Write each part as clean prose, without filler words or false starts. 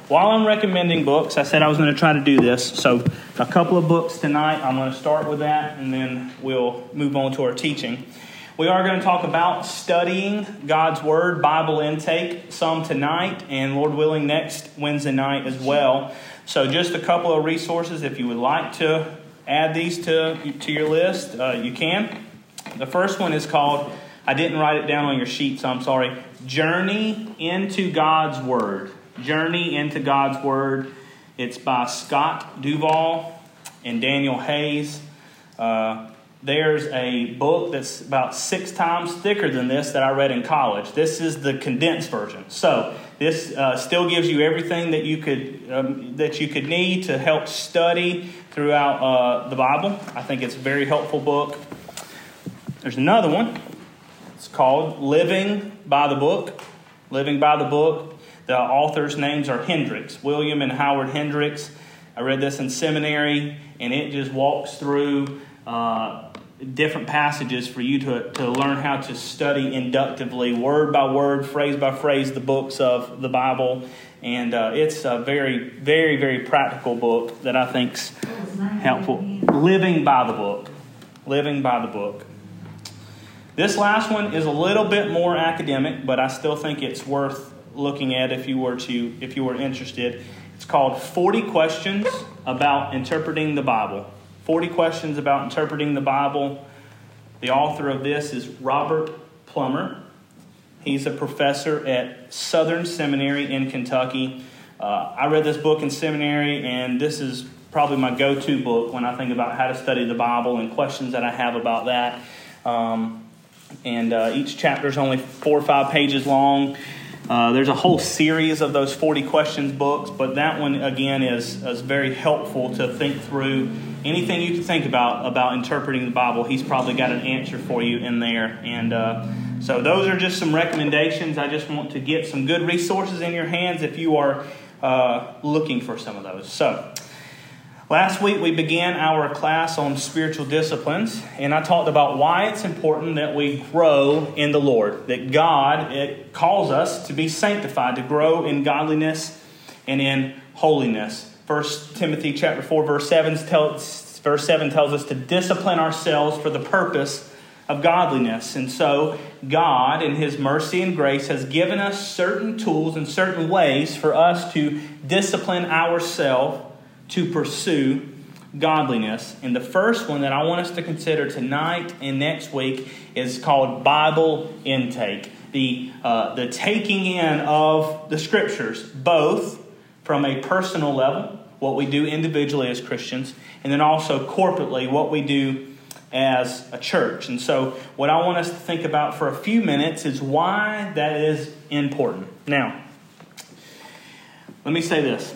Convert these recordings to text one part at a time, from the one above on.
while I'm recommending books, I said I was going to try to do this. So a couple of books tonight. I'm going to start with that, and then we'll move on to our teaching. We are going to talk about studying God's Word, Bible intake, some tonight, and Lord willing, next Wednesday night as well. So just a couple of resources. If you would like to add these to your list, you can. The first one is called, I didn't write it down on your sheet, so I'm sorry, Journey into God's Word. Journey into God's Word. It's by Scott Duvall and Daniel Hayes. There's a book that's about 6 times thicker than this that I read in college. This is the condensed version. So this still gives you everything that you could need to help study throughout the Bible. I think it's a very helpful book. There's another one. It's called Living by the Book. Living by the Book. The authors' names are Hendricks, William and Howard Hendricks. I read this in seminary, and it just walks through different passages for you to learn how to study inductively, word by word, phrase by phrase, the books of the Bible. And it's a very, very, very practical book that I think's helpful. Living by the Book. Living by the Book. This last one is a little bit more academic, but I still think it's worth looking at if you were interested. It's called 40 Questions About Interpreting the Bible. 40 Questions About Interpreting the Bible. The author of this is Robert Plummer. He's a professor at Southern Seminary in Kentucky. I read this book in seminary, and this is probably my go-to book when I think about how to study the Bible and questions that I have about that. Each chapter is only 4 or 5 pages long. There's a whole series of those 40 questions books, but that one, again, is very helpful to think through anything you can think about interpreting the Bible. He's probably got an answer for you in there. And so those are just some recommendations. I just want to get some good resources in your hands if you are looking for some of those. So last week we began our class on spiritual disciplines, and I talked about why it's important that we grow in the Lord, that God calls us to be sanctified, to grow in godliness and in holiness. 1 Timothy chapter 4, verse 7 tells us to discipline ourselves for the purpose of godliness. And so God, in His mercy and grace, has given us certain tools and certain ways for us to discipline ourselves to pursue godliness. And the first one that I want us to consider tonight and next week is called Bible intake. The taking in of the Scriptures, both from a personal level, what we do individually as Christians, and then also corporately, what we do as a church. And so what I want us to think about for a few minutes is why that is important. Now, let me say this.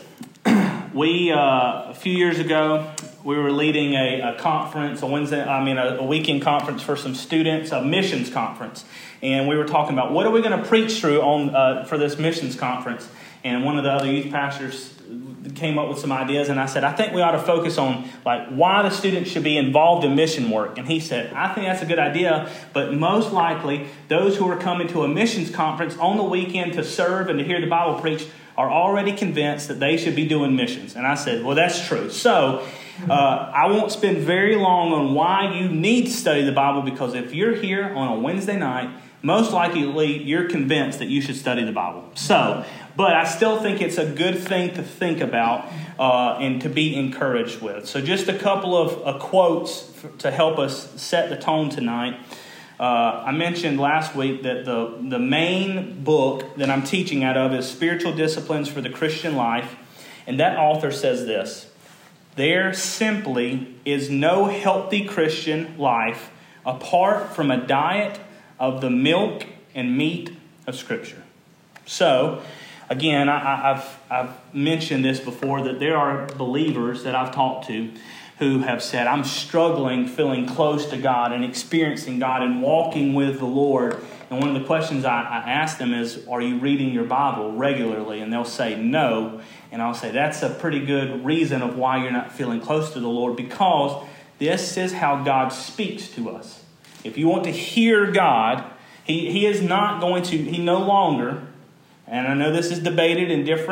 A few years ago, we were leading a conference, a weekend conference for some students, a missions conference. And we were talking about what are we going to preach through for this missions conference. And one of the other youth pastors came up with some ideas, and I said, I think we ought to focus on why the students should be involved in mission work. And he said, I think that's a good idea, but most likely those who are coming to a missions conference on the weekend to serve and to hear the Bible preached are already convinced that they should be doing missions. And I said, well, that's true. So I won't spend very long on why you need to study the Bible, because if you're here on a Wednesday night, most likely you're convinced that you should study the Bible. But I still think it's a good thing to think about and to be encouraged with. So just a couple of quotes to help us set the tone tonight. I mentioned last week that the main book that I'm teaching out of is Spiritual Disciplines for the Christian Life. And that author says this: there simply is no healthy Christian life apart from a diet of the milk and meat of Scripture. So, again, I've mentioned this before, that there are believers that I've talked to who have said, I'm struggling feeling close to God and experiencing God and walking with the Lord. And one of the questions I ask them is, are you reading your Bible regularly? And they'll say no. And I'll say, that's a pretty good reason of why you're not feeling close to the Lord, because this is how God speaks to us. If you want to hear God, He is not going to, He no longer, and I know this is debated in different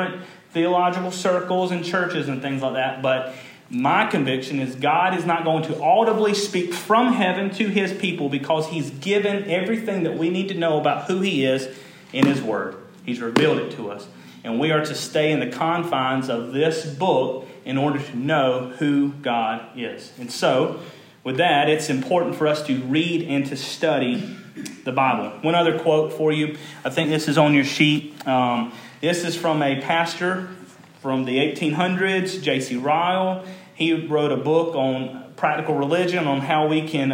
theological circles and churches and things like that. But my conviction is God is not going to audibly speak from heaven to his people because he's given everything that we need to know about who he is in his word. He's revealed it to us. And we are to stay in the confines of this book in order to know who God is. And so, with that, it's important for us to read and to study the Bible. One other quote for you. I think this is on your sheet. This is from a pastor from the 1800s, J.C. Ryle. He wrote a book on practical religion, on how we can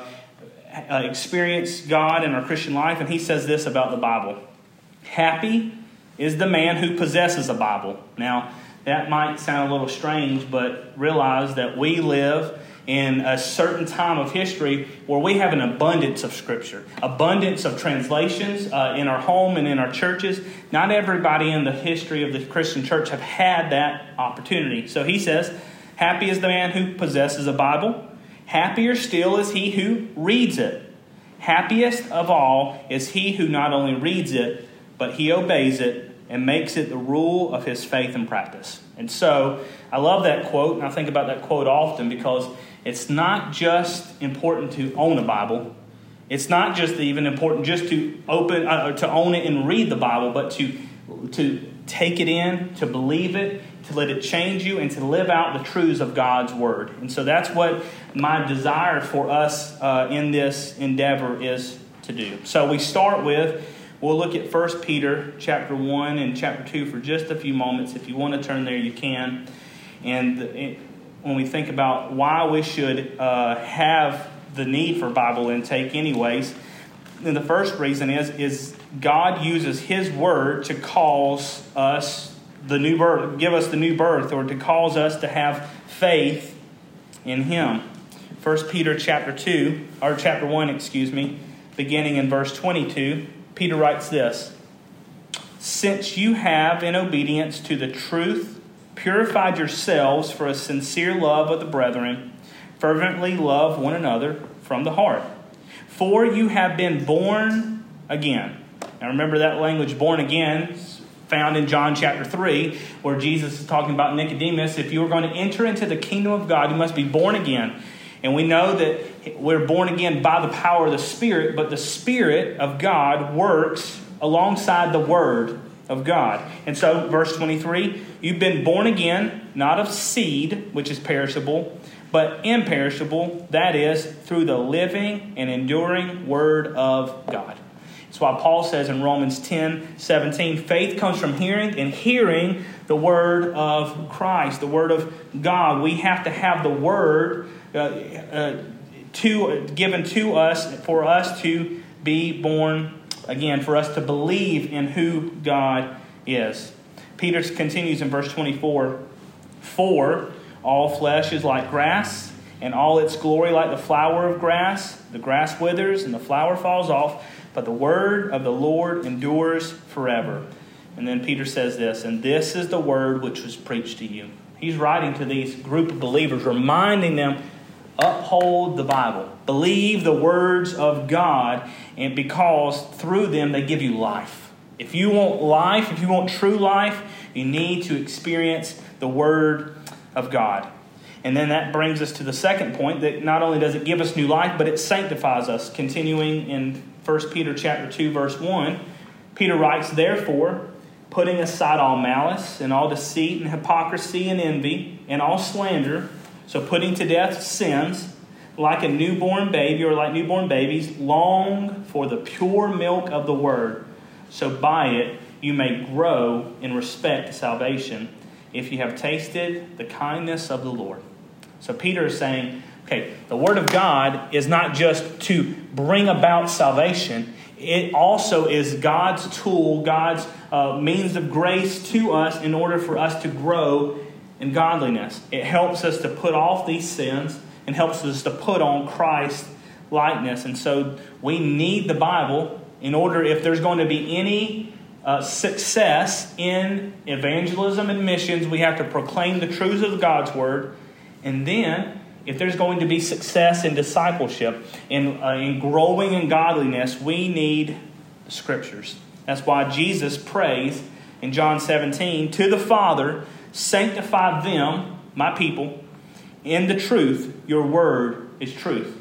experience God in our Christian life. And he says this about the Bible. Happy is the man who possesses a Bible. Now, that might sound a little strange, but realize that we live in a certain time of history where we have an abundance of Scripture, abundance of translations in our home and in our churches. Not everybody in the history of the Christian church have had that opportunity. So he says, happy is the man who possesses a Bible. Happier still is he who reads it. Happiest of all is he who not only reads it, but he obeys it and makes it the rule of his faith and practice. And so I love that quote, and I think about that quote often because it's not just important to own a Bible. It's not just even important just to own it and read the Bible, but to take it in, to believe it, to let it change you, and to live out the truths of God's Word. And so that's what my desire for us in this endeavor is to do. So we start with, we'll look at 1 Peter chapter 1 and chapter 2 for just a few moments. If you want to turn there, you can. And when we think about why we should have the need for Bible intake anyways, then the first reason is God uses his word to cause us the new birth, give us the new birth, or to cause us to have faith in him. 1 Peter chapter 1, beginning in verse 22, Peter writes this: since you have, in obedience to the truth, purified yourselves for a sincere love of the brethren, fervently love one another from the heart. For you have been born again. Now remember that language, born again, found in John chapter 3, where Jesus is talking about Nicodemus. If you are going to enter into the kingdom of God, you must be born again. And we know that we're born again by the power of the Spirit, but the Spirit of God works alongside the Word of God. And so, verse 23, you've been born again, not of seed, which is perishable, but imperishable, that is, through the living and enduring Word of God. That's why Paul says in Romans 10:17, faith comes from hearing, and hearing the Word of Christ, the Word of God. We have to have the Word given to us for us to be born again, for us to believe in who God is. Peter continues in verse 24, for all flesh is like grass, and all its glory like the flower of grass. The grass withers and the flower falls off, but the word of the Lord endures forever. And then Peter says this, and this is the word which was preached to you. He's writing to these group of believers, reminding them, uphold the Bible. Believe the words of God, and because through them they give you life. If you want life, if you want true life, you need to experience the Word of God. And then that brings us to the second point, that not only does it give us new life, but it sanctifies us. Continuing in 1 Peter chapter 2, verse 1, Peter writes, therefore, putting aside all malice and all deceit and hypocrisy and envy and all slander, so putting to death sins, like a newborn baby or like newborn babies, long for the pure milk of the word, so by it you may grow in respect to salvation, if you have tasted the kindness of the Lord. So Peter is saying, okay, the word of God is not just to bring about salvation. It also is God's tool, God's means of grace to us in order for us to grow in godliness. It helps us to put off these sins and helps us to put on Christ likeness. And so we need the Bible in order, if there's going to be any success in evangelism and missions, we have to proclaim the truths of God's Word. And then, if there's going to be success in discipleship, in growing in godliness, we need the Scriptures. That's why Jesus prays in John 17, to the Father, sanctify them, my people, in the truth. Your word is truth.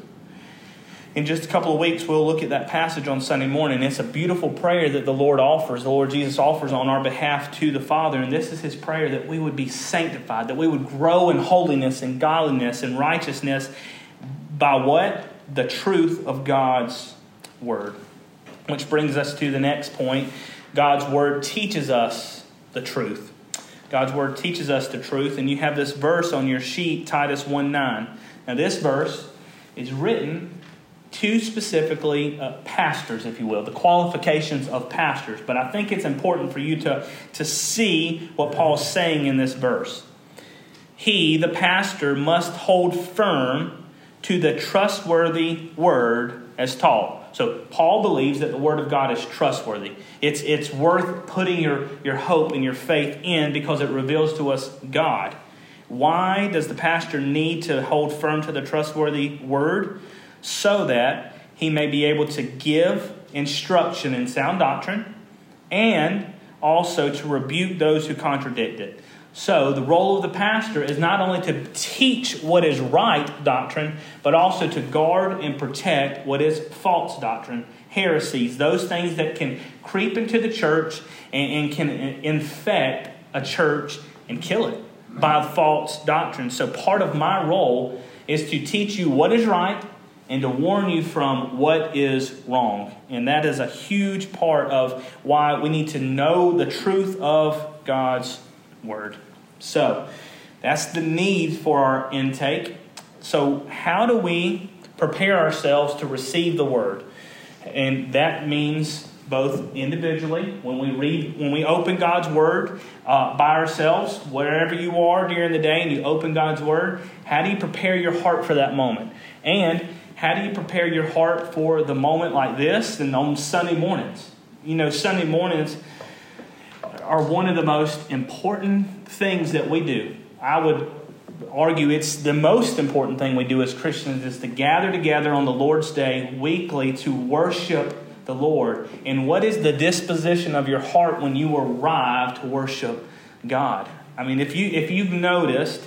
In just a couple of weeks, we'll look at that passage on Sunday morning. It's a beautiful prayer that the Lord offers, the Lord Jesus offers on our behalf to the Father. And this is his prayer, that we would be sanctified, that we would grow in holiness and godliness and righteousness by what? The truth of God's word. Which brings us to the next point. God's word teaches us the truth. God's word teaches us the truth. And you have this verse on your sheet, Titus 1:9. Now this verse is written to specifically pastors, if you will, the qualifications of pastors. But I think it's important for you to see what Paul's saying in this verse. He, the pastor, must hold firm to the trustworthy word as taught. So Paul believes that the word of God is trustworthy. It's worth putting your hope and your faith in because it reveals to us God. Why does the pastor need to hold firm to the trustworthy word? So that he may be able to give instruction in sound doctrine and also to rebuke those who contradict it. So the role of the pastor is not only to teach what is right doctrine, but also to guard and protect what is false doctrine, heresies, those things that can creep into the church and can infect a church and kill it by false doctrine. So part of my role is to teach you what is right and to warn you from what is wrong. And that is a huge part of why we need to know the truth of God's word. So that's the need for our intake. So how do we prepare ourselves to receive the word? And that means both individually, when we open God's word by ourselves, wherever you are during the day and you open God's word, how do you prepare your heart for that moment? And how do you prepare your heart for the moment like this and on Sunday mornings? You know, Sunday mornings are one of the most important things that we do. I would argue it's the most important thing we do as Christians is to gather together on the Lord's Day weekly to worship the Lord. And what is the disposition of your heart when you arrive to worship God? I mean, if you've noticed,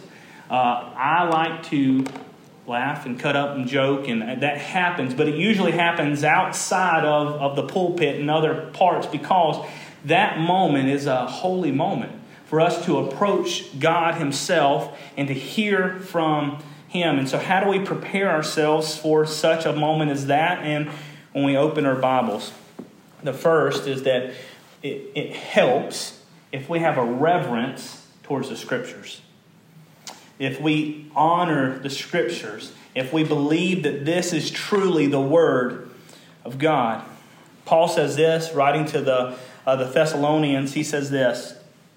I like to laugh and cut up and joke, and that happens, but it usually happens outside of the pulpit and other parts because that moment is a holy moment for us to approach God himself and to hear from him. And so how do we prepare ourselves for such a moment as that? And when we open our Bibles, the first is that it helps if we have a reverence towards the Scriptures. If we honor the Scriptures, if we believe that this is truly the Word of God. Paul says this, writing to the Thessalonians, he says this,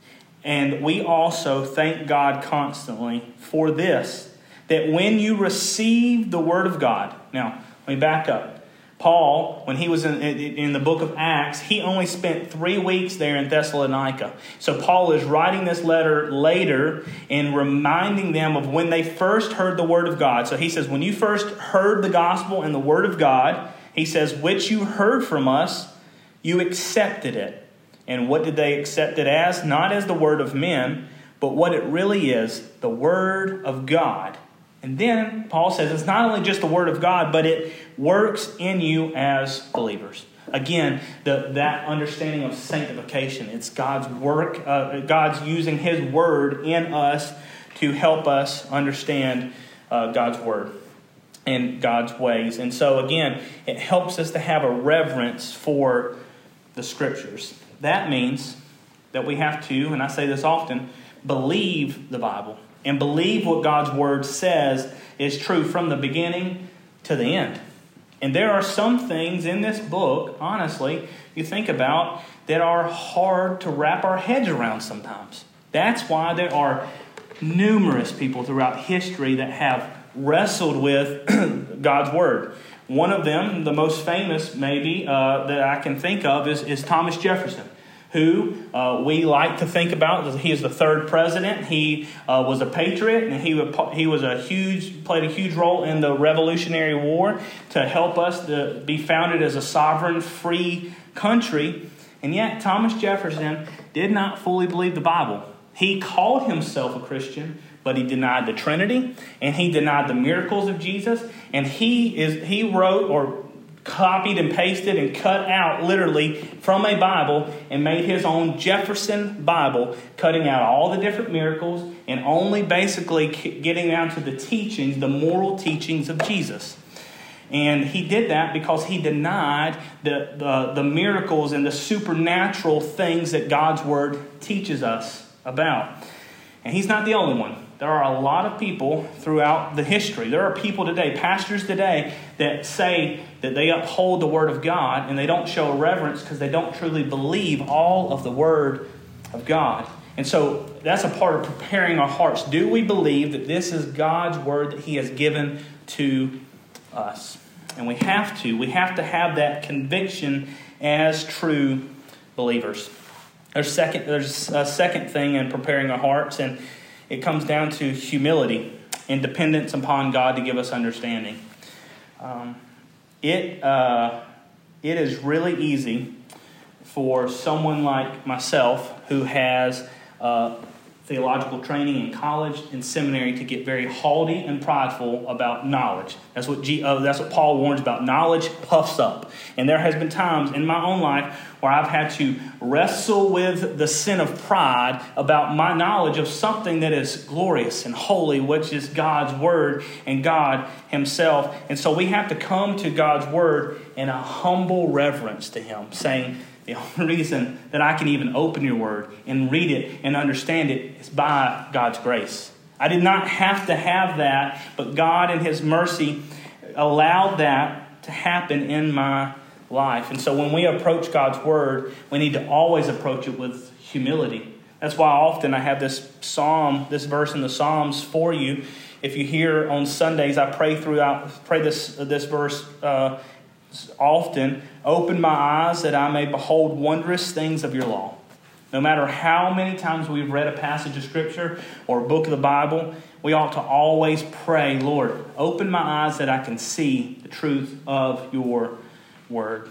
and we also thank God constantly for this, that when you receive the Word of God. Now, let me back up. Paul, when he was in the book of Acts, he only spent 3 weeks there in Thessalonica. So Paul is writing this letter later and reminding them of when they first heard the word of God. So he says, when you first heard the gospel and the word of God, he says, which you heard from us, you accepted it. And what did they accept it as? Not as the word of men, but what it really is, the word of God. And then Paul says it's not only just the word of God, but it works in you as believers. Again, that understanding of sanctification. It's God's work. God's using his word in us to help us understand God's word and God's ways. And so again, it helps us to have a reverence for the Scriptures. That means that we have to, and I say this often, believe the Bible. And believe what God's word says is true from the beginning to the end. And there are some things in this book, honestly, you think about, that are hard to wrap our heads around sometimes. That's why there are numerous people throughout history that have wrestled with God's word. One of them, the most famous maybe that I can think of is Thomas Jefferson, who we like to think about. He is the third president. He was a patriot, and he played a huge role in the Revolutionary War to help us to be founded as a sovereign, free country. And yet, Thomas Jefferson did not fully believe the Bible. He called himself a Christian, but he denied the Trinity, and he denied the miracles of Jesus, and he wrote or copied and pasted and cut out literally from a Bible and made his own Jefferson Bible, cutting out all the different miracles and only basically getting down to the teachings, the moral teachings of Jesus. And he did that because he denied the miracles and the supernatural things that God's Word teaches us about. And he's not the only one. There are a lot of people throughout the history. There are people today, pastors today, that say that they uphold the Word of God and they don't show reverence because they don't truly believe all of the Word of God. And so that's a part of preparing our hearts. Do we believe that this is God's Word that He has given to us? And we have to. We have to have that conviction as true believers. There's a second thing in preparing our hearts, and it comes down to humility and dependence upon God to give us understanding. It is really easy for someone like myself who has theological training in college and seminary to get very haughty and prideful about knowledge. That's what Paul warns about. Knowledge puffs up. And there has been times in my own life where I've had to wrestle with the sin of pride about my knowledge of something that is glorious and holy, which is God's Word and God Himself. And so we have to come to God's Word in a humble reverence to Him, saying, the only reason that I can even open your Word and read it and understand it is by God's grace. I did not have to have that, but God in His mercy allowed that to happen in my life. And so when we approach God's Word, we need to always approach it with humility. That's why often I have this verse in the Psalms for you. If you hear on Sundays, I pray this verse often. Open my eyes that I may behold wondrous things of your law. No matter how many times we've read a passage of Scripture or a book of the Bible, we ought to always pray, Lord, open my eyes that I can see the truth of your Word.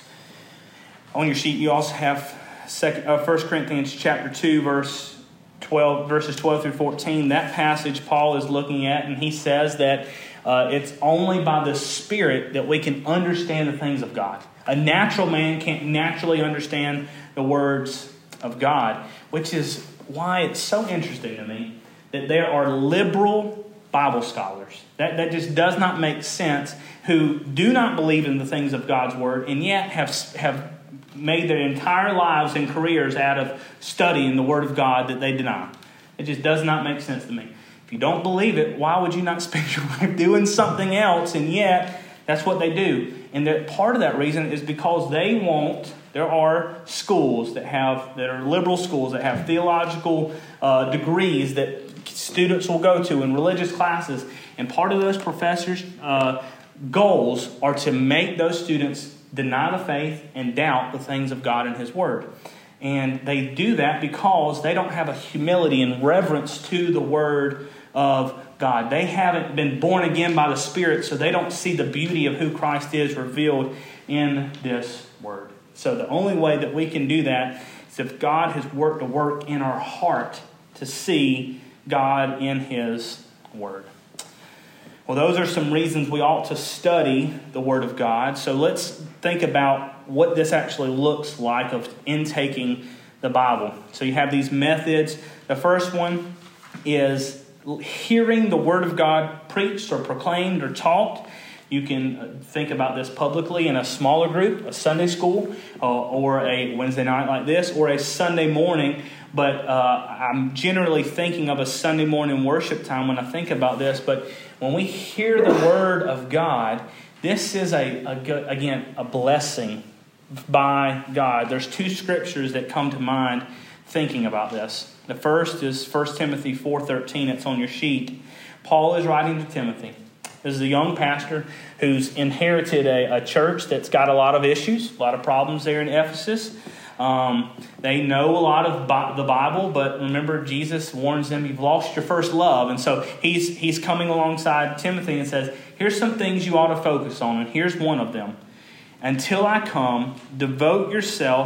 On your sheet, you also have 1 Corinthians chapter 2, verses 12 through 14. That passage Paul is looking at, and he says that it's only by the Spirit that we can understand the things of God. A natural man can't naturally understand the words of God, which is why it's so interesting to me that there are liberal Bible scholars. That just does not make sense, who do not believe in the things of God's Word and yet have made their entire lives and careers out of studying the Word of God that they deny. It just does not make sense to me. If you don't believe it, why would you not spend your life doing something else? And yet, that's what they do. And that part of that reason is because there are schools that are liberal schools that have theological degrees that students will go to in religious classes. And part of those professors' goals are to make those students deny the faith and doubt the things of God and His Word. And they do that because they don't have a humility and reverence to the Word of God. They haven't been born again by the Spirit, so they don't see the beauty of who Christ is revealed in this Word. So the only way that we can do that is if God has worked a work in our heart to see God in His Word. Well, those are some reasons we ought to study the Word of God. So let's think about what this actually looks like of intaking the Bible. So you have these methods. The first one is hearing the Word of God preached or proclaimed or taught. You can think about this publicly in a smaller group, a Sunday school, or a Wednesday night like this, or a Sunday morning. But I'm generally thinking of a Sunday morning worship time when I think about this. But when we hear the Word of God, this is a blessing by God. There's two scriptures that come to mind thinking about this. The first is 1 Timothy 4:13. It's on your sheet. Paul is writing to Timothy. This is a young pastor who's inherited a church that's got a lot of issues, a lot of problems there in Ephesus. They know a lot of the Bible, but remember, Jesus warns them, you've lost your first love. And so he's coming alongside Timothy and says, here's some things you ought to focus on, and here's one of them. Until I come, devote yourself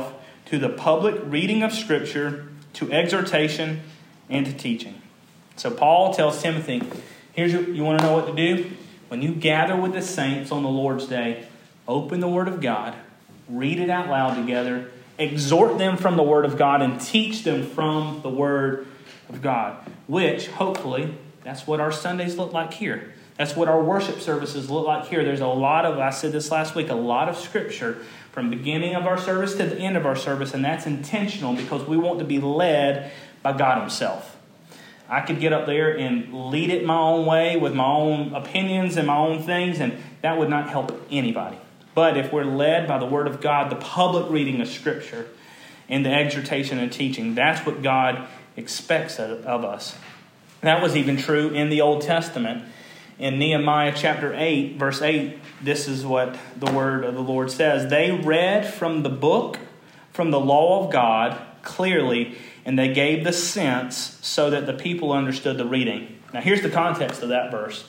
to the public reading of Scripture, to exhortation, and to teaching. So Paul tells Timothy, here's what you want to know what to do? When you gather with the saints on the Lord's Day, open the Word of God, read it out loud together, exhort them from the Word of God, and teach them from the Word of God. Which, hopefully, that's what our Sundays look like here. That's what our worship services look like here. There's a lot of, I said this last week, a lot of Scripture from the beginning of our service to the end of our service, and that's intentional because we want to be led by God Himself. I could get up there and lead it my own way with my own opinions and my own things, and that would not help anybody. But if we're led by the Word of God, the public reading of Scripture, and the exhortation and teaching, that's what God expects of us. That was even true in the Old Testament. In Nehemiah chapter 8, verse 8, this is what the word of the Lord says. They read from the book, from the law of God, clearly, and they gave the sense so that the people understood the reading. Now here's the context of that verse.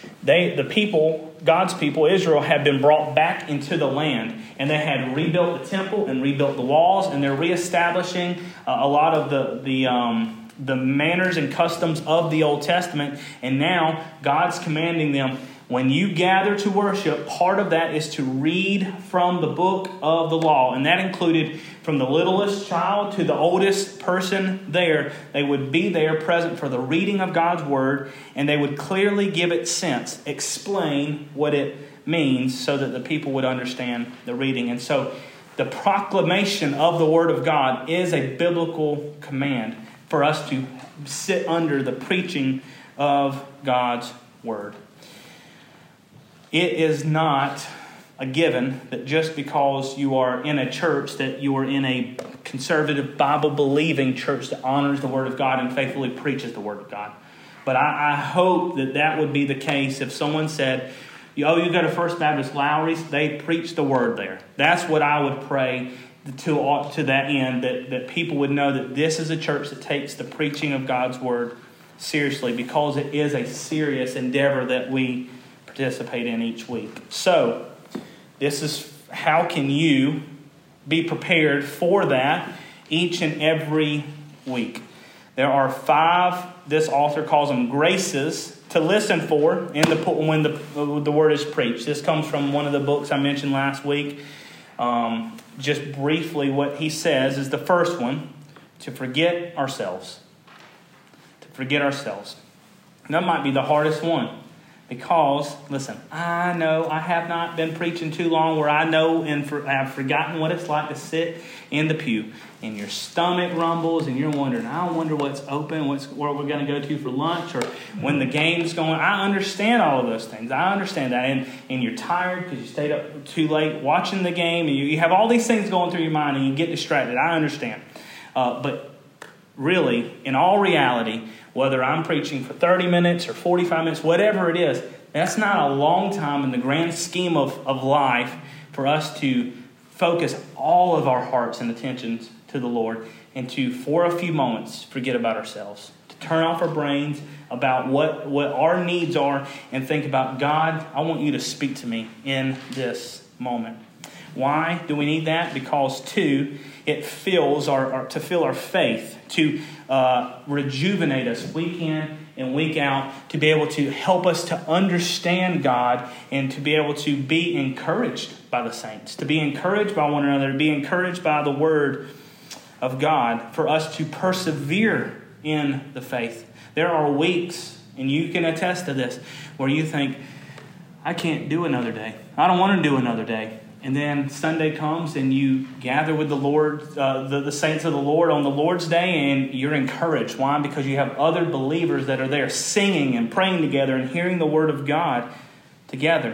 God's people, Israel, had been brought back into the land, and they had rebuilt the temple and rebuilt the walls, and they're reestablishing a lot of the manners and customs of the Old Testament. And now God's commanding them, when you gather to worship, part of that is to read from the book of the law. And that included from the littlest child to the oldest person there. They would be there present for the reading of God's Word, and they would clearly give it sense, explain what it means so that the people would understand the reading. And so the proclamation of the Word of God is a biblical command for us to sit under the preaching of God's Word. It is not a given that just because you are in a church, that you are in a conservative, Bible-believing church that honors the Word of God and faithfully preaches the Word of God. But I hope that would be the case if someone said, you go to First Baptist Lowry's, they preach the Word there. That's what I would pray to that end, that people would know that this is a church that takes the preaching of God's Word seriously, because it is a serious endeavor that we participate in each week. So, this is how can you be prepared for that each and every week. There are 5, this author calls them graces, to listen for when the Word is preached. This comes from one of the books I mentioned last week. Just briefly, what he says is the first one, to forget ourselves. To forget ourselves. And that might be the hardest one. Because, listen, I know I have not been preaching too long where I know and have forgotten what it's like to sit in the pew. And your stomach rumbles and you're wondering, I wonder what's open, where we're going to go to for lunch, or when the game's going. I understand all of those things. I understand that. And you're tired because you stayed up too late watching the game. And you have all these things going through your mind and you get distracted. I understand. But really, in all reality, whether I'm preaching for 30 minutes or 45 minutes, whatever it is, that's not a long time in the grand scheme of life for us to focus all of our hearts and attentions to the Lord and to, for a few moments, forget about ourselves. To turn off our brains about what our needs are and think about, God, I want you to speak to me in this moment. Why do we need that? Because, 2, it fills to fill our faith, to rejuvenate us week in and week out, to be able to help us to understand God and to be able to be encouraged by the saints, to be encouraged by one another, to be encouraged by the Word of God, for us to persevere in the faith. There are weeks, and you can attest to this, where you think, I can't do another day. I don't want to do another day. And then Sunday comes and you gather with the Lord, the saints of the Lord on the Lord's Day, and you're encouraged. Why? Because you have other believers that are there singing and praying together and hearing the Word of God together.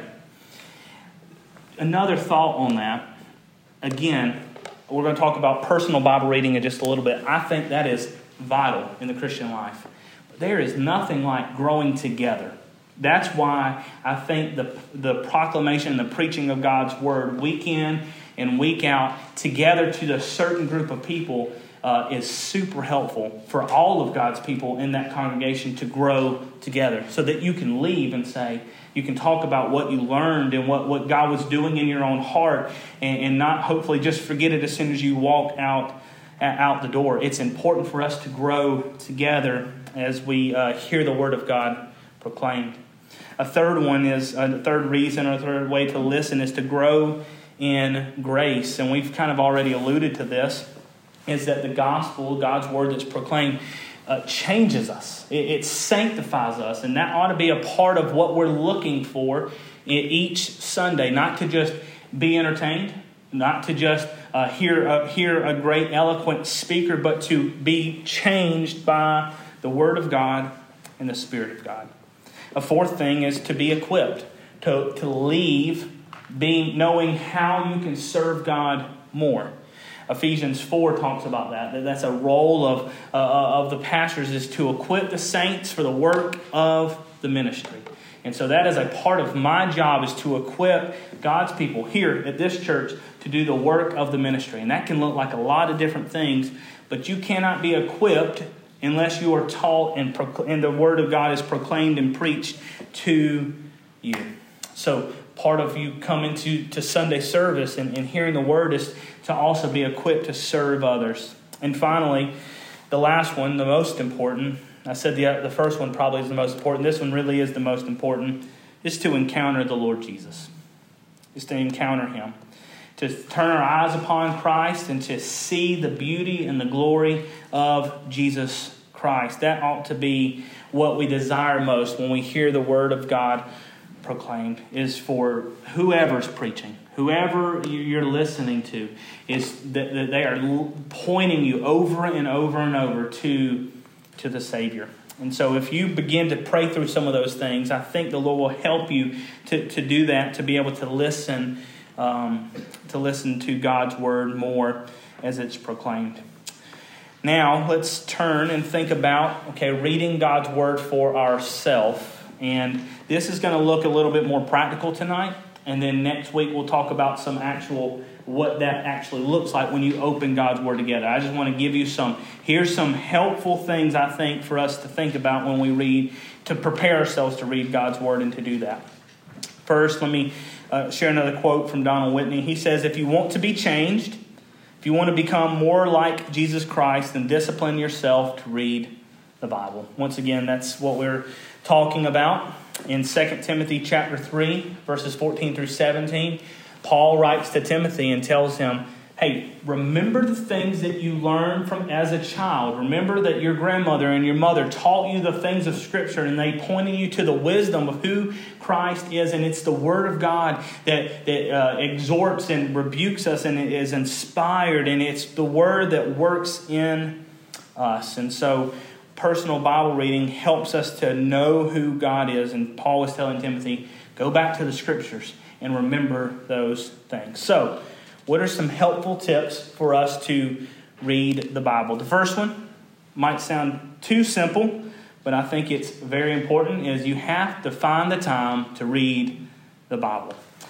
Another thought on that, again, we're going to talk about personal Bible reading in just a little bit. I think that is vital in the Christian life. But there is nothing like growing together. That's why I think the proclamation and the preaching of God's Word week in and week out together to a certain group of people is super helpful for all of God's people in that congregation to grow together, so that you can leave and say, you can talk about what you learned and what God was doing in your own heart, and not hopefully just forget it as soon as you walk out the door. It's important for us to grow together as we hear the Word of God proclaimed. A third one is, the third reason or third way to listen is to grow in grace. And we've kind of already alluded to this, is that the gospel, God's Word that's proclaimed, changes us. It sanctifies us. And that ought to be a part of what we're looking for each Sunday. Not to just be entertained, not to just hear a great eloquent speaker, but to be changed by the Word of God and the Spirit of God. A fourth thing is to be equipped, to leave knowing how you can serve God more. Ephesians 4 talks about that. That's a role of the pastors, is to equip the saints for the work of the ministry. And so that is a part of my job, is to equip God's people here at this church to do the work of the ministry. And that can look like a lot of different things, but you cannot be equipped unless you are taught and the Word of God is proclaimed and preached to you. So part of you coming to Sunday service and hearing the Word is to also be equipped to serve others. And finally, the last one, the most important, I said the first one probably is the most important. This one really is the most important, is to encounter the Lord Jesus. Is to encounter Him. To turn our eyes upon Christ and to see the beauty and the glory of Jesus Christ. That ought to be what we desire most when we hear the Word of God proclaimed, is for whoever's preaching, whoever you're listening to, is that they are pointing you over and over and over to the Savior. And so if you begin to pray through some of those things, I think the Lord will help you to do that, to be able to listen to God's Word more as it's proclaimed. Now, let's turn and think about, reading God's Word for ourselves. And this is going to look a little bit more practical tonight. And then next week we'll talk about what that actually looks like when you open God's Word together. I just want to give you here's some helpful things, I think, for us to think about when we read, to prepare ourselves to read God's Word and to do that. First, let me share another quote from Donald Whitney. He says, if you want to be changed, if you want to become more like Jesus Christ, then discipline yourself to read the Bible. Once again, that's what we're talking about. In 2 Timothy chapter 3, verses 14 through 17, Paul writes to Timothy and tells him, hey, remember the things that you learned from as a child. Remember that your grandmother and your mother taught you the things of Scripture, and they pointed you to the wisdom of who Christ is. And it's the Word of God that exhorts and rebukes us, and it is inspired, and it's the Word that works in us. And so personal Bible reading helps us to know who God is. And Paul was telling Timothy, go back to the Scriptures and remember those things. So, what are some helpful tips for us to read the Bible? The first one might sound too simple, but I think it's very important, is you have to find the time to read the Bible.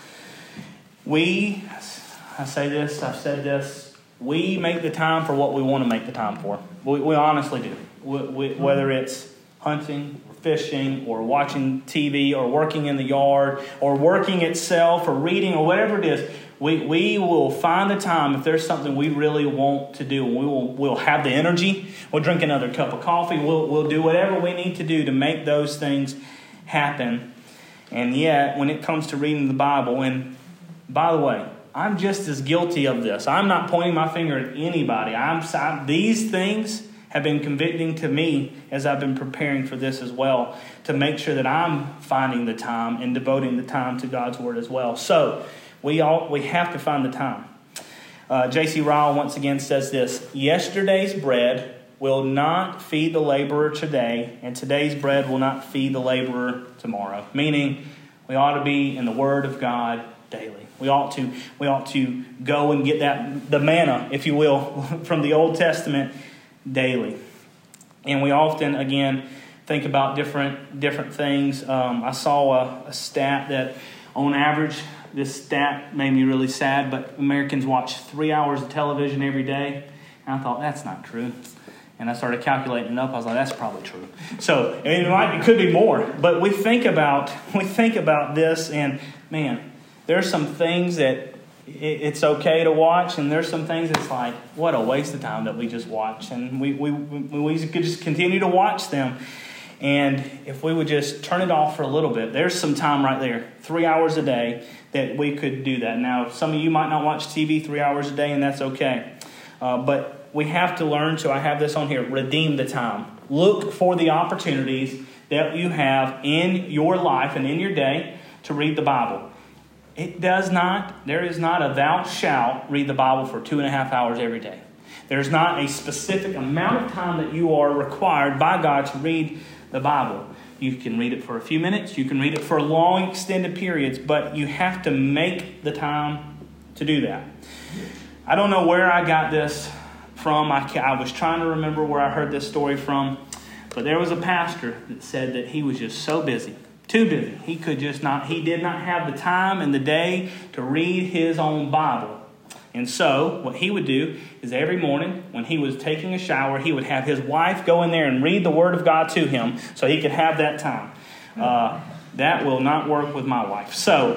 I've said this, we make the time for what we want to make the time for. We honestly do. Whether it's hunting, or fishing, or watching TV, or working in the yard, or working itself, or reading, or whatever it is, we will find the time if there's something we really want to do. We'll have the energy. We'll drink another cup of coffee. We'll do whatever we need to do to make those things happen. And yet, when it comes to reading the Bible, and by the way, I'm just as guilty of this. I'm not pointing my finger at anybody. These things have been convicting to me as I've been preparing for this as well, to make sure that I'm finding the time and devoting the time to God's Word as well. So we have to find the time. J.C. Ryle once again says this: yesterday's bread will not feed the laborer today, and today's bread will not feed the laborer tomorrow. Meaning, we ought to be in the Word of God daily. We ought to go and get the manna, if you will, from the Old Testament daily. And we often, again, think about different things. I saw a stat that, on average, this stat made me really sad, but Americans watch 3 hours of television every day. And I thought, that's not true. And I started calculating it up. I was like, that's probably true. So it could be more. But we think about this, and man, there's some things that it's okay to watch, and there's some things that's like, what a waste of time that we just watch. And we could just continue to watch them. And if we would just turn it off for a little bit, there's some time right there, 3 hours a day, that we could do that. Now, some of you might not watch TV 3 hours a day, and that's okay. But we have to learn to, I have this on here, redeem the time. Look for the opportunities that you have in your life and in your day to read the Bible. There is not a thou shalt read the Bible for 2.5 hours every day. There's not a specific amount of time that you are required by God to read the Bible. You can read it for a few minutes. You can read it for long, extended periods, but you have to make the time to do that. I don't know where I got this from. I was trying to remember where I heard this story from, but there was a pastor that said that he was just so busy, too busy. He did not have the time in the day to read his own Bible. And so what he would do is every morning when he was taking a shower, he would have his wife go in there and read the Word of God to him so he could have that time. That will not work with my wife. So,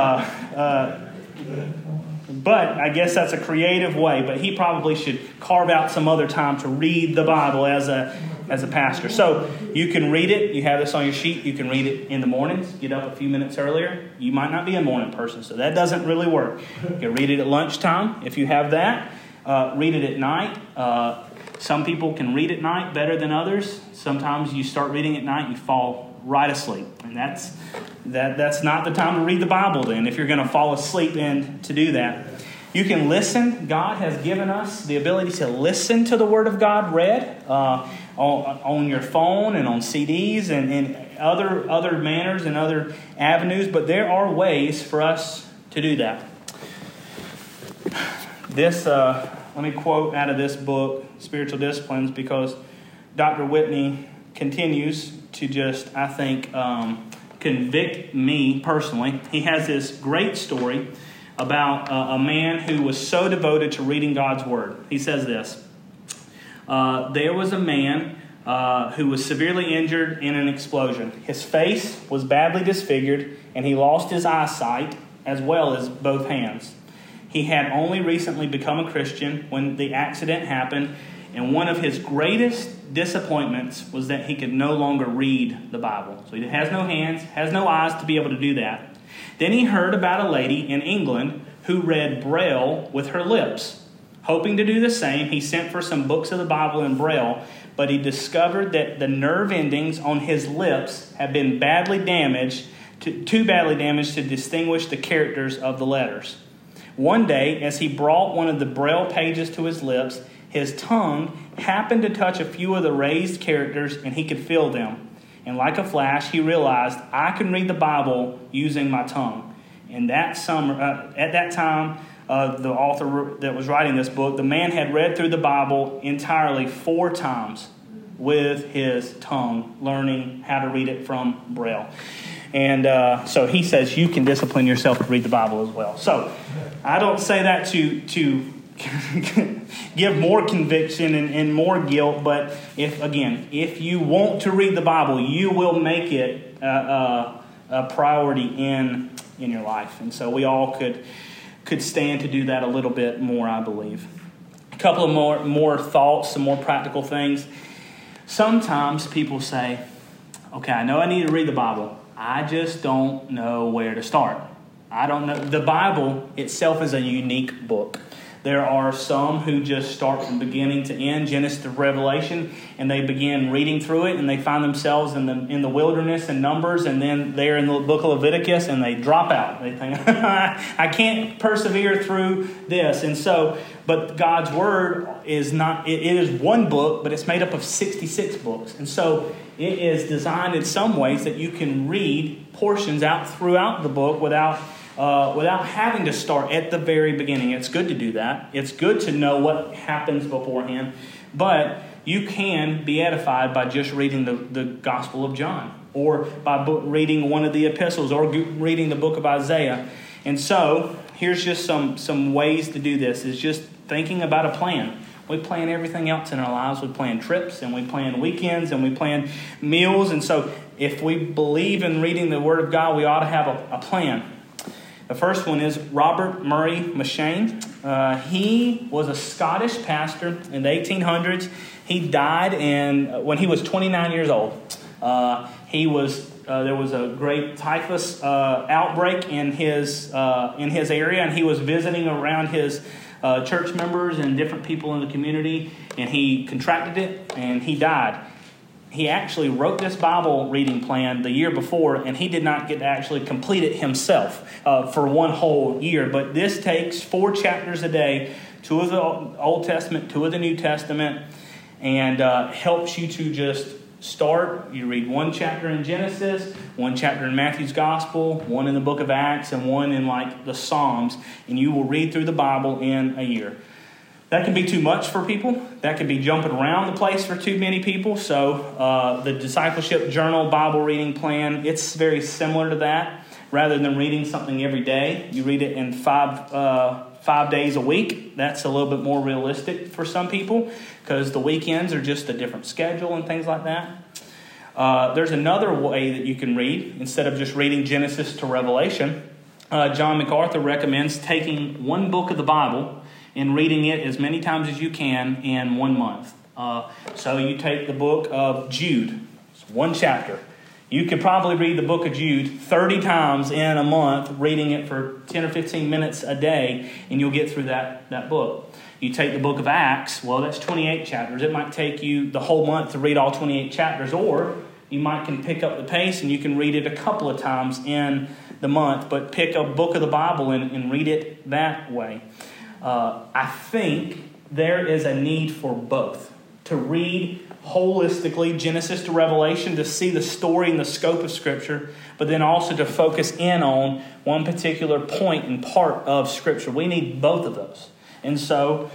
but I guess that's a creative way. But he probably should carve out some other time to read the Bible as a pastor. So you can read it. You have this on your sheet. You can read it in the mornings. Get up a few minutes earlier. You might not be a morning person, so that doesn't really work. You can read it at lunchtime if you have that. Read it at night. Some people can read at night better than others. Sometimes you start reading at night, you fall right asleep. And that's not the time to read the Bible then, if you're going to fall asleep and to do that. You can listen. God has given us the ability to listen to the Word of God read on your phone and on CDs and other manners and other avenues. But there are ways for us to do that. Let me quote out of this book, Spiritual Disciplines, because Dr. Whitney continues to just, I think, convict me personally. He has this great story about a man who was so devoted to reading God's Word. He says this: there was a man who was severely injured in an explosion. His face was badly disfigured, and he lost his eyesight as well as both hands. He had only recently become a Christian when the accident happened, and one of his greatest disappointments was that he could no longer read the Bible. So he has no hands, has no eyes to be able to do that. Then he heard about a lady in England who read Braille with her lips. Hoping to do the same, he sent for some books of the Bible in Braille, but he discovered that the nerve endings on his lips had been too badly damaged to distinguish the characters of the letters. One day, as he brought one of the Braille pages to his lips, his tongue happened to touch a few of the raised characters, and he could feel them. And like a flash, he realized, I can read the Bible using my tongue. And at that time, the author that was writing this book, the man had read through the Bible entirely 4 times with his tongue, learning how to read it from Braille. And so he says you can discipline yourself to read the Bible as well. So I don't say that to give more conviction and more guilt, but if you want to read the Bible, you will make it a priority in your life. And so we all could stand to do that a little bit more, I believe. A couple of more thoughts, some more practical things. Sometimes people say, okay, I know I need to read the Bible. I just don't know where to start. I don't know. The Bible itself is a unique book. There are some who just start from beginning to end, Genesis to Revelation, and they begin reading through it, and they find themselves in the wilderness and Numbers, and then they're in the book of Leviticus, and they drop out. They think, I can't persevere through this. And so, but God's Word is not, it is one book, but it's made up of 66 books. And so it is designed in some ways that you can read portions out throughout the book without having to start at the very beginning. It's good to do that. It's good to know what happens beforehand. But you can be edified by just reading the Gospel of John, or by reading one of the epistles, or reading the book of Isaiah. And so here's just some ways to do this, is just thinking about a plan. We plan everything else in our lives. We plan trips, and we plan weekends, and we plan meals. And so if we believe in reading the Word of God, we ought to have a plan. The first one is Robert Murray M'Cheyne. He was a Scottish pastor in the 1800s. He died when he was 29 years old. There was a great typhus outbreak in his area, and he was visiting around his church members and different people in the community, and he contracted it, and he died. He actually wrote this Bible reading plan the year before, and he did not get to actually complete it himself for one whole year. But this takes 4 chapters a day, 2 of the Old Testament, 2 of the New Testament, and helps you to just start. You read 1 chapter in Genesis, 1 chapter in Matthew's Gospel, 1 in the book of Acts, and 1 in the Psalms, and you will read through the Bible in a year. That can be too much for people. That can be jumping around the place for too many people. So the Discipleship Journal Bible reading plan, it's very similar to that. Rather than reading something every day, you read it in 5 days a week. That's a little bit more realistic for some people because the weekends are just a different schedule and things like that. There's another way that you can read. Instead of just reading Genesis to Revelation, John MacArthur recommends taking one book of the Bible and reading it as many times as you can in 1 month. So you take the book of Jude, it's 1 chapter. You could probably read the book of Jude 30 times in a month, reading it for 10 or 15 minutes a day, and you'll get through that book. You take the book of Acts, well, that's 28 chapters. It might take you the whole month to read all 28 chapters, or you can pick up the pace and you can read it a couple of times in the month, but pick a book of the Bible and read it that way. I think there is a need for both. To read holistically, Genesis to Revelation, to see the story and the scope of Scripture, but then also to focus in on one particular point and part of Scripture. We need both of those. And so,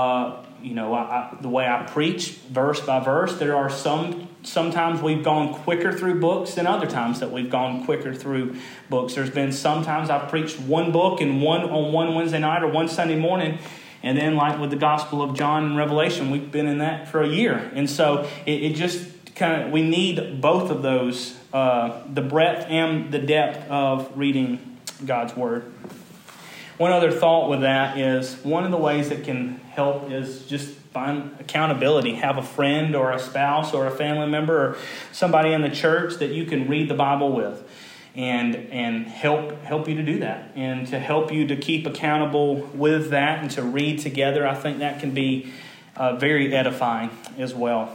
the way I preach, verse by verse, there are sometimes we've gone quicker through books than other times that we've gone quicker through books. There's been sometimes I've preached one book and on one Wednesday night or one Sunday morning, and then like with the Gospel of John and Revelation, we've been in that for a year. And so it just we need both of those, the breadth and the depth of reading God's Word. One other thought with that is one of the ways that can help is just find accountability. Have a friend or a spouse or a family member or somebody in the church that you can read the Bible with and help you to do that and to help you to keep accountable with that and to read together. I think that can be very edifying as well.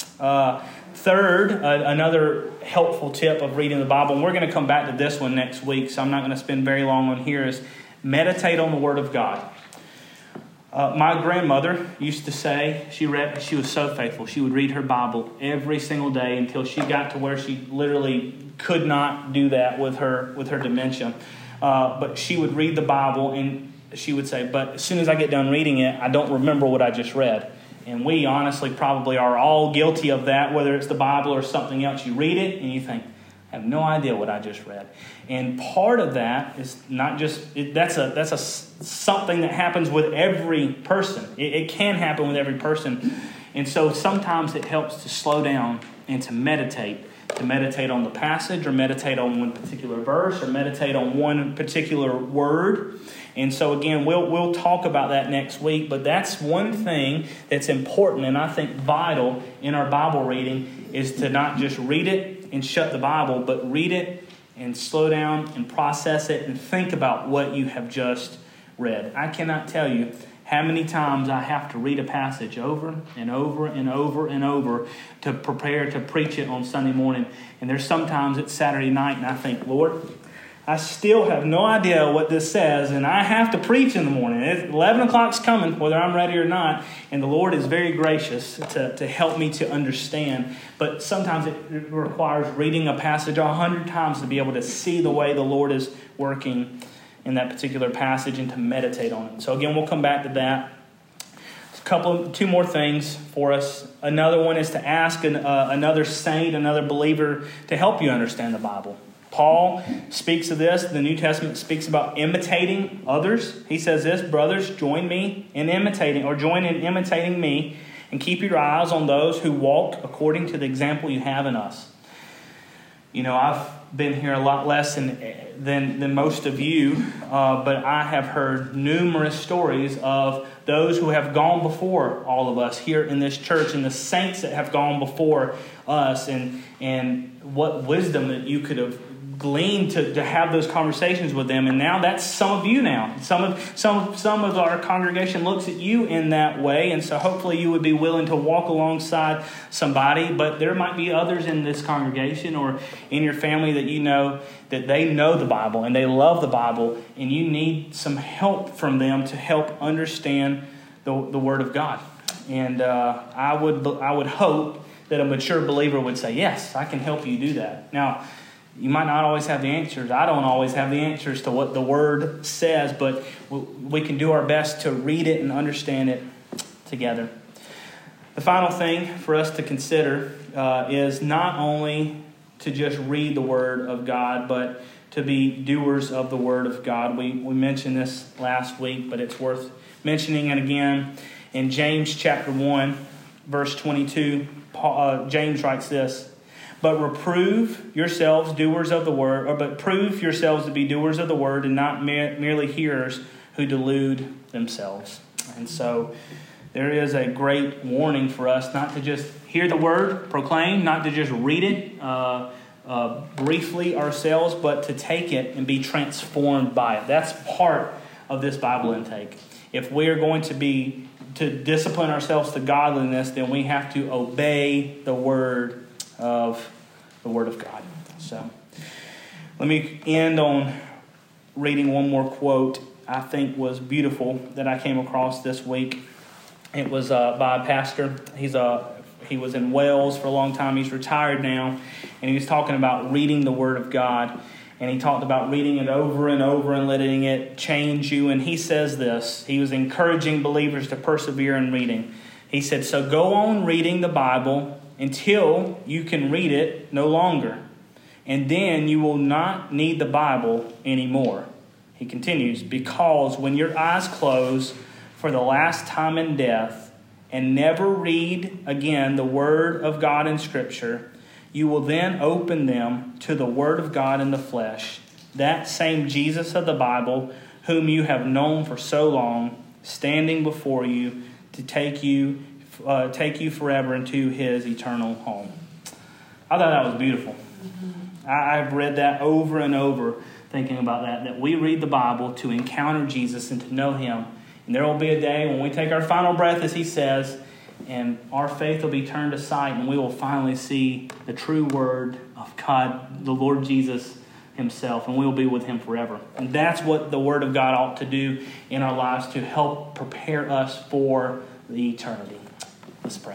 Third, another helpful tip of reading the Bible, and we're going to come back to this one next week, so I'm not going to spend very long on here, is meditate on the Word of God. My grandmother used to say, she was so faithful. She would read her Bible every single day until she got to where she literally could not do that with her dementia. But she would read the Bible and she would say, but as soon as I get done reading it, I don't remember what I just read. And we honestly probably are all guilty of that, whether it's the Bible or something else. You read it and you think, I have no idea what I just read. And part of that is not just, that's a something that happens with every person. It can happen with every person. And so sometimes it helps to slow down and to meditate on the passage or meditate on one particular verse or meditate on one particular word. And so again, we'll talk about that next week, but that's one thing that's important and I think vital in our Bible reading is to not just read it and shut the Bible, but read it and slow down and process it and think about what you have just read. I cannot tell you how many times I have to read a passage over and over and over and over to prepare to preach it on Sunday morning. And there's sometimes it's Saturday night and I think, Lord, I still have no idea what this says, and I have to preach in the morning. 11 o'clock's coming, whether I'm ready or not, and the Lord is very gracious to help me to understand. But sometimes it requires reading a passage 100 times to be able to see the way the Lord is working in that particular passage and to meditate on it. So again, we'll come back to that. Two more things for us. Another one is to ask another saint, another believer, to help you understand the Bible. Paul speaks of this. The New Testament speaks about imitating others. He says this, brothers, join in imitating me, and keep your eyes on those who walk according to the example you have in us. You know, I've been here a lot less than most of you, but I have heard numerous stories of those who have gone before all of us here in this church, and the saints that have gone before us, and what wisdom that you could have gleaned to have those conversations with them. And now that's some of you now. Some of our congregation looks at you in that way, and so hopefully you would be willing to walk alongside somebody. But there might be others in this congregation or in your family that you know that they know the Bible and they love the Bible, and you need some help from them to help understand the Word of God. And I would hope that a mature believer would say, yes, I can help you do that. Now, you might not always have the answers. I don't always have the answers to what the Word says, but we can do our best to read it and understand it together. The final thing for us to consider is not only to just read the Word of God, but to be doers of the Word of God. We mentioned this last week, but it's worth mentioning it again. In James chapter 1, verse 22, James writes this, But prove yourselves to be doers of the word and not merely hearers who delude themselves. And so there is a great warning for us not to just hear the word proclaimed, not to just read it briefly ourselves, but to take it and be transformed by it. That's part of this Bible intake. If we're going to discipline ourselves to godliness, then we have to obey the word of God. So let me end on reading one more quote I think was beautiful that I came across this week. It was by a pastor. He was in Wales for a long time. He's retired now, and he was talking about reading the Word of God. And he talked about reading it over and over and letting it change you. And he says this. He was encouraging believers to persevere in reading. He said, so go on reading the Bible until you can read it no longer. And then you will not need the Bible anymore. He continues, because when your eyes close for the last time in death and never read again the Word of God in Scripture, you will then open them to the Word of God in the flesh, that same Jesus of the Bible, whom you have known for so long, standing before you to take you forever into His eternal home. I thought that was beautiful. I've read that over and over, thinking about that we read the Bible to encounter Jesus and to know Him. And there will be a day when we take our final breath, as He says, and our faith will be turned to sight, and we will finally see the true Word of God, the Lord Jesus Himself, and we will be with Him forever. And that's what the Word of God ought to do in our lives to help prepare us for the eternity. Let's pray.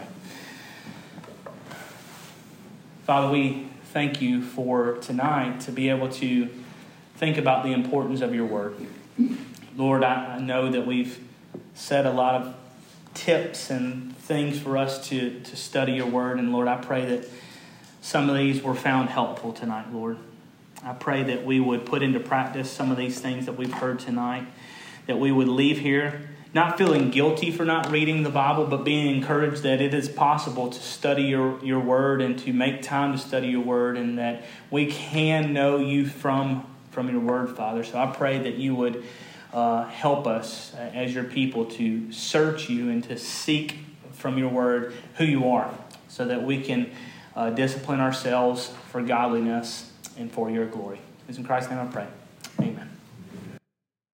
Father, we thank You for tonight to be able to think about the importance of Your Word. Lord, I know that we've said a lot of tips and things for us to study Your Word. And Lord, I pray that some of these were found helpful tonight, Lord. I pray that we would put into practice some of these things that we've heard tonight, that we would leave here not feeling guilty for not reading the Bible, but being encouraged that it is possible to study your Word and to make time to study Your Word, and that we can know You from Your Word, Father. So I pray that You would help us as Your people to search You and to seek from Your Word who You are, so that we can discipline ourselves for godliness and for Your glory. It's in Christ's name I pray. Amen.